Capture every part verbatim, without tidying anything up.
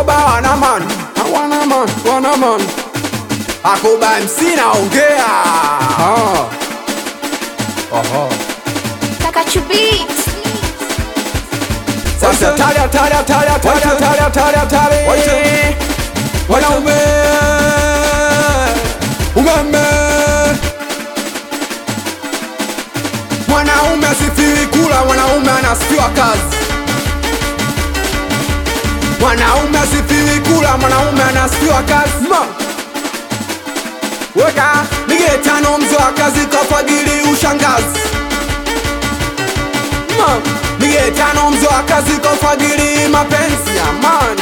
Akoba wana man, wana man, wana man. Akoba M C naongea. Ah. Aha. Takachu Beat. Sasa tali tali tali tali tali tali tali. Wanaume. Umeme. Mwanaume asifiwi kula, mwanaume anasifiwa kazi. Mwanaume asifiwi kula, mwanaume anasifiwa kazi. Ma. Weka nige tano mzo wa kazi kafagili ushangazi. Ma. Nige tano mzo wa kazi kafagili mapenzi ya amani.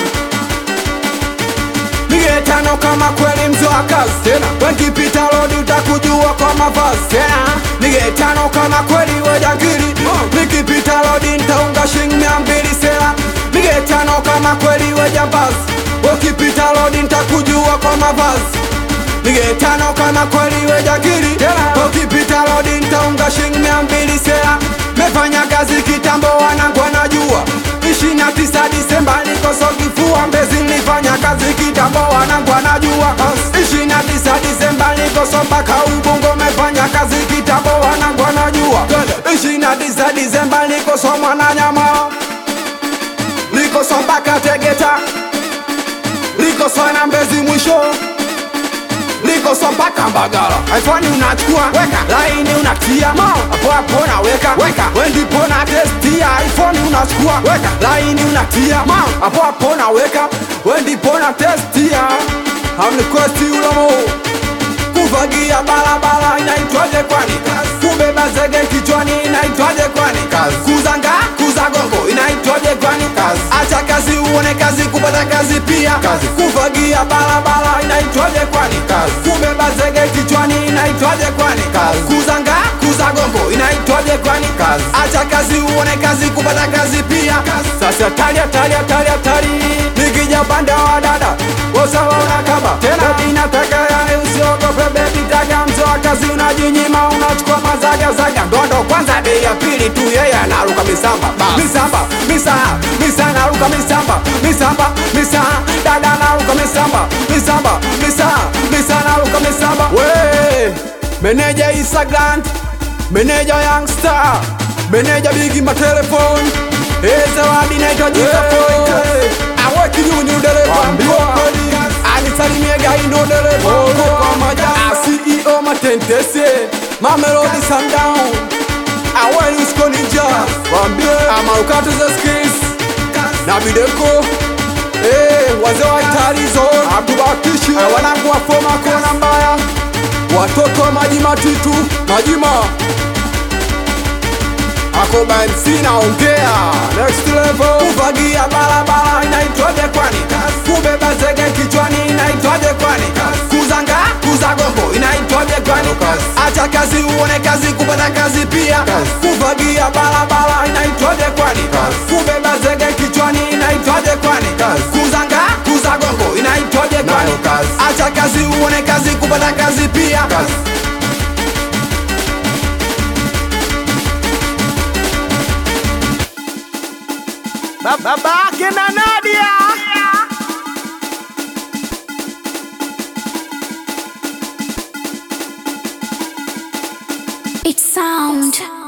Nige tano kama kweli mzo wa kazi tena. Wenkipita lodi utakujua kwa mavazi tena. Nige tano kama kweli wajangili. Nikipita lodi nitaunga shilingi mia mbili sela. Nige tano kama kweli wajambazi. Ukipita lodi nitakujua kwa mavazi. Nige tano kama kweli wajangili. Ukipita lodi nitaunga shilingi mia mbili sela. Mefanya kazi kitambo wanangu wanajua. ishirini na tisa Disemba niko Sokifua Mbezi nilifanya kazi kitambo wanangu wanajua. ishirini na tisa Disemba niko Sombaka Ubungo mefanya kazi kitambo wanangu wanajua. ishirini na tisa Disemba niko Somwananyama. Niko Sombaka Tegeta. Niko Sona Mbezi mwisho. Niko Sombaka Mbagala. iPhone unachukua weka, laini unatia hapo hapo na weka weka. Wendi pona testia. iPhone unachukua weka, laini unatia hapo hapo na weka. Wendi pona testia. Hamnikwesti ulamo. Kufagia barabara inaitwaje kwani kazi? Kubeba zege kichwani inaitwaje kwani kazi? Kuzanga kuzagongo inaitwaje kwani kazi? Acha kazi uone kazi, kupata kazi pia kazi. Kufagia barabara inaitwaje kwani kazi? Kubeba zege kichwani inaitwaje kwani kazi? Kuzanga kuzagongo inaitwaje kwani kazi? Acha kazi uone kazi, kupata kazi pia kazi. Sasa talia talia talia tali. Nikija upande wa dada wosawa unakaba tena inataka ya usiogope baby taga. Mzo wa kazi unajinyima, unachukua mazaga zaga. Ndondo kwanza bei ya pili tu yeye anaruka misamba. Misamba, misa, misa naruka misamba. Misamba, misa, dada naruka misamba. Misamba, misa, misa naruka misamba. We, meneja Isa Grant, meneja Youngstar, meneja Bigi Matelefoni. Eze wadi naitojika phone. Awe kinyuni udereva mkweli. Anisalimie gaino udereva mkweli. C E O Matentese, Mamelodi Sundown. Awe Yusko Ninja wambie Amarukato za skills na Bideko. Eh, wazee wa Italizo Abdubakishi, wanangu wa Foma kona mbaya. Watoto wa maji matitu majima. Akoba M C naongea next level. Kufagia barabara inaitwaje kwani kazi? Kubeba zege kichwani inaitwaje kwani kazi? Kuzanga kuzagongo inaitwaje kwani kazi? Acha kazi uone kazi, kupata kazi pia kazi. Kufagia barabara inaitwaje kwani kazi? Kubeba zege kichwani inaitwaje kwani kazi? Kuzanga kuzagongo inaitwaje kwani kazi? Acha kazi uone kazi, kupata kazi pia kazi. Babake na Nadia. It's sound.